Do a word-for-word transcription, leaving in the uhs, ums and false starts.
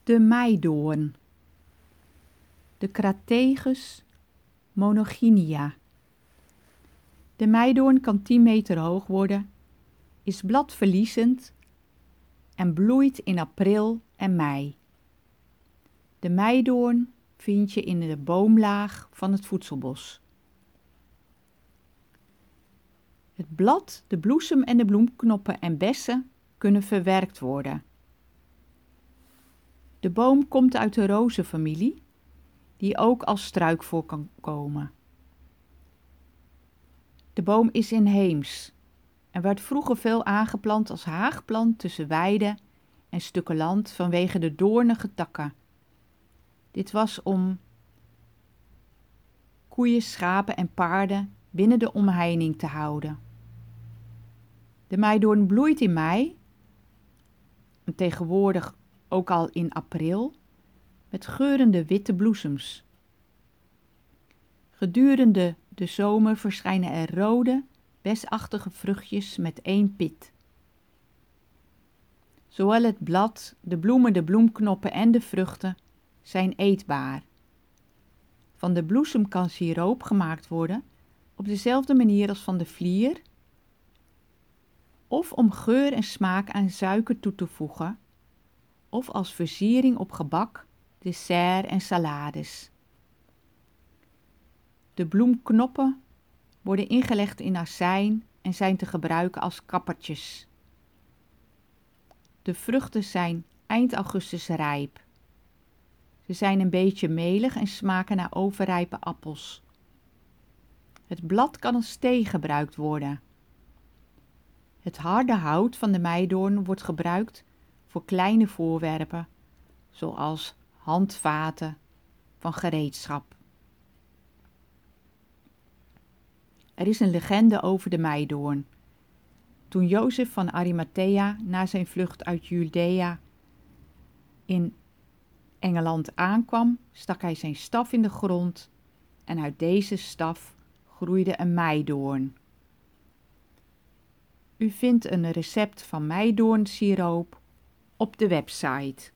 De meidoorn. De Crategus monogynia. De meidoorn kan tien meter hoog worden, is bladverliezend en bloeit in april en mei. De meidoorn vind je in de boomlaag van het voedselbos. Het blad, de bloesem en de bloemknoppen en bessen kunnen verwerkt worden. De boom komt uit de rozenfamilie, die ook als struik voor kan komen. De boom is inheems en werd vroeger veel aangeplant als haagplant tussen weiden en stukken land vanwege de doornige takken. Dit was om koeien, schapen en paarden binnen de omheining te houden. De meidoorn bloeit in mei en tegenwoordig ook al in april met geurende witte bloesems. Gedurende de zomer verschijnen er rode, besachtige vruchtjes met één pit. Zowel het blad, de bloemen, de bloemknoppen en de vruchten zijn eetbaar. Van de bloesem kan siroop gemaakt worden op dezelfde manier als van de vlier, of om geur en smaak aan suiker toe te voegen, of als versiering op gebak, dessert en salades. De bloemknoppen worden ingelegd in azijn en zijn te gebruiken als kappertjes. De vruchten zijn eind augustus rijp. Ze zijn een beetje melig en smaken naar overrijpe appels. Het blad kan als thee gebruikt worden. Het harde hout van de meidoorn wordt gebruikt voor kleine voorwerpen, zoals handvaten van gereedschap. Er is een legende over de meidoorn. Toen Jozef van Arimathea na zijn vlucht uit Judea in Engeland aankwam, stak hij zijn staf in de grond en uit deze staf groeide een meidoorn. U vindt een recept van meidoornsiroop op de website.